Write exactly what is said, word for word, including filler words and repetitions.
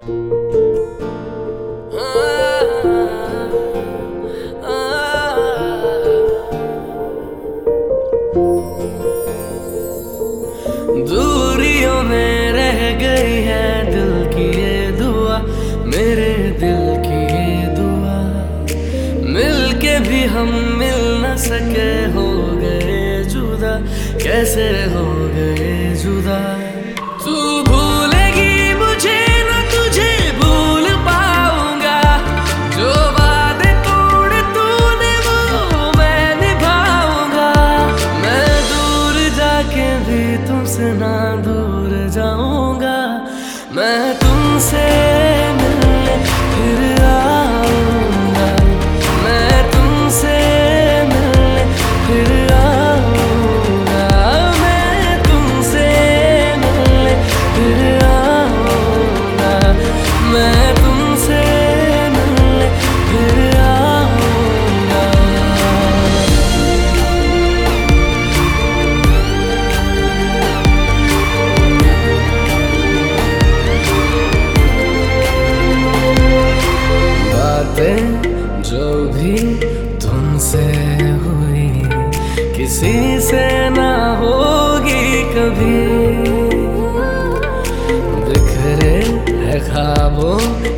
दूरियों में रह गई है दिल की ये दुआ, मेरे दिल की ये दुआ। मिलके भी हम मिल न सके, हो गए जुदा, कैसे हो गए जुदा। तू भूलेगी मुझे न तुझे भूल पाऊंगा, जो वादे तोड़े तूने वो मैं निभाऊंगा। मैं दूर जाके भी तुमसे ना दूर जाऊंगा, मैं तुमसे मिलने फिर आऊंगा, मैं तुमसे मिलने फिर आऊंगा, मैं तुमसे मिलने फिर आऊंगा, मैं तुमसे मिलने फिर आऊंगा। जो भी तुमसे हुई किसी से ना होगी कभी, बिखरे है ख्वाबों